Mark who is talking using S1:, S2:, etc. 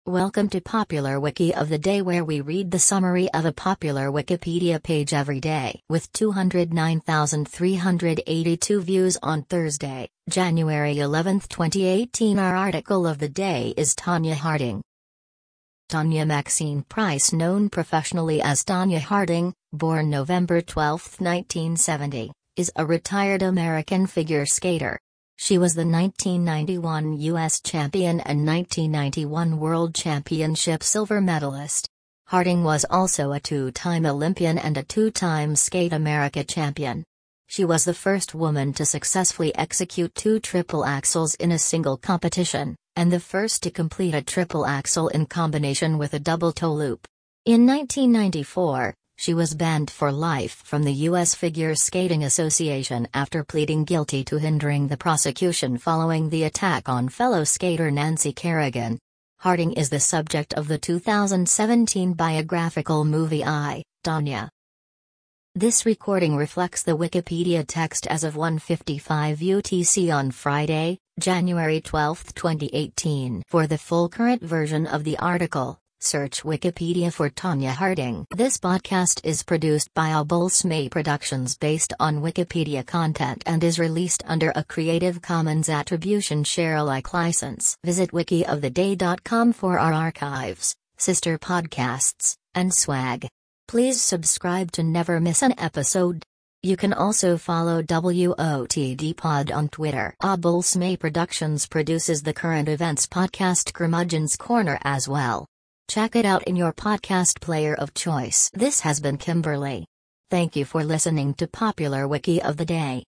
S1: Welcome to Popular Wiki of the Day, where we read the summary of a popular Wikipedia page every day. With 209,382 views on Thursday, January 11, 2018, our article of the day is Tonya Harding. Tonya Maxine Price, known professionally as Tonya Harding, born November 12, 1970, is a retired American figure skater. She was the 1991 U.S. champion and 1991 World Championship silver medalist. Harding was also a two-time Olympian and a two-time Skate America champion. She was the first woman to successfully execute two triple axels in a single competition, and the first to complete a triple axel in combination with a double toe loop. In 1994, she was banned for life from the U.S. Figure Skating Association after pleading guilty to hindering the prosecution following the attack on fellow skater Nancy Kerrigan. Harding is the subject of the 2017 biographical movie I, Tonya. This recording reflects the Wikipedia text as of 1:55 UTC on Friday, January 12, 2018. For the full current version of the article, search Wikipedia for Tonya Harding. This podcast is produced by Abulsme Productions based on Wikipedia content and is released under a Creative Commons Attribution Share Alike license. Visit wikioftheday.com for our archives, sister podcasts, and swag. Please subscribe to never miss an episode. You can also follow WOTD Pod on Twitter. Abulsme Productions produces the current events podcast Curmudgeon's Corner as well. Check it out in your podcast player of choice. This has been Kimberly. Thank you for listening to Popular Wiki of the Day.